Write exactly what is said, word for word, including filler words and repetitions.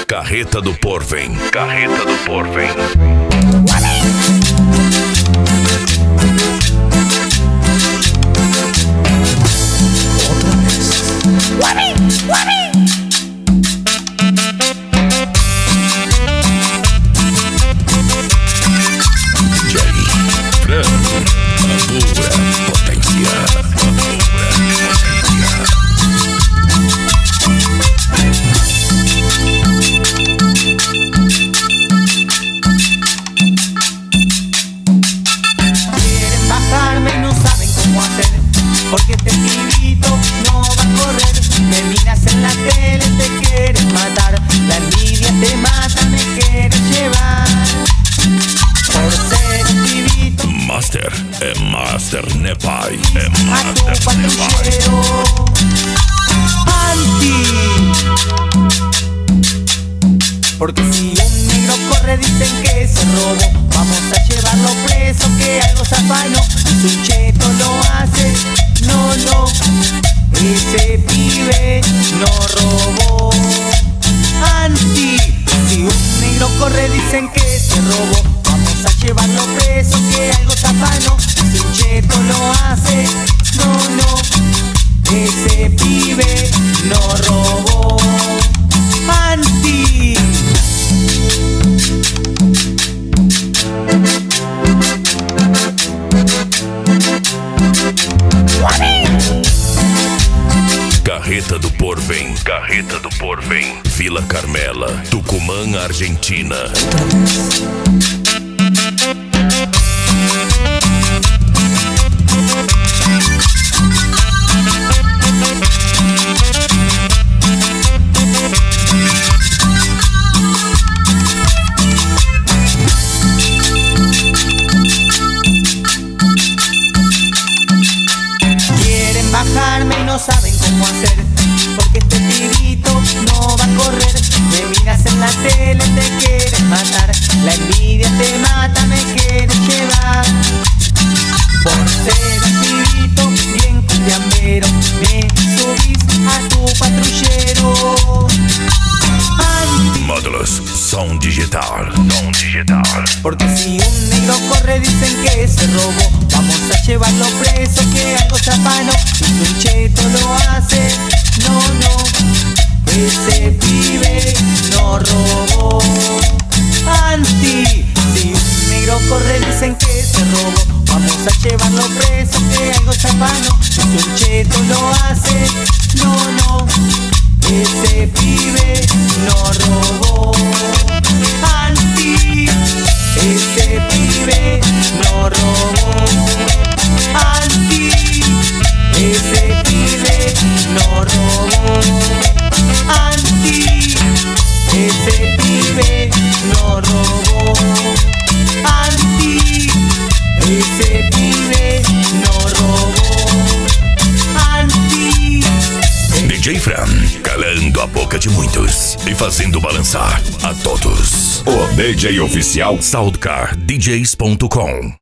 Carreta do Porvem. Carreta do Porvem. Outra vez. Wami, wami. D J Fran, a pura potência. Quieren bajarme y no saben cómo hacer, porque este pibito no va a correr. Me miras en la tele, te quieren matar. La envidia te mata, me quieres llevar. Por ser un pibito Master, é Master Nepai. É a tu Master Nepai. patrullero anti. Porque si un negro corre dicen que se robó. Vamos a llevarlo preso, que algo se afanó. Si un cheto lo hace, no, no. Ese pibe no robó. Anti. Si un negro corre dicen que se robó. Vamos a llevarlo preso, que algo se afanó. Si un cheto lo hace, no, no. Ese pibe no robó. Anti. Carreta do Porvem. Carreta do Porvem. Vila Carmela, Tucumã, Argentina. Quieren bajarme y no saben cómo hacer, porque este pibito no va a correr. Me miras en la tele, te quieres matar. La envidia te mata, me quieres llevar. Por ser un pibito bien cumbiambero, me subís a tu patrullero. Anti. Módulos, som digital. Som digital. Porque si un negro corre dicen que se robó. Vamos a llevarlo preso, que algo se afanó. Si un cheto lo hace, no, no. Ese pibe no robó. Anti. Si un negro corre dicen que se robó. Vamos a llevarlo preso, que algo se afanó. Si un cheto lo hace, no, no. Ese pibe no robó. Anti. Ese pibe no robó. Anti. Ese pibe no robó. Anti. Ese pibe no robó. Anti. Ese pibe no robó. Anti. D J Fran, calando a boca de muitos e fazendo balançar a todos. O D J oficial Soundcar D Js ponto com.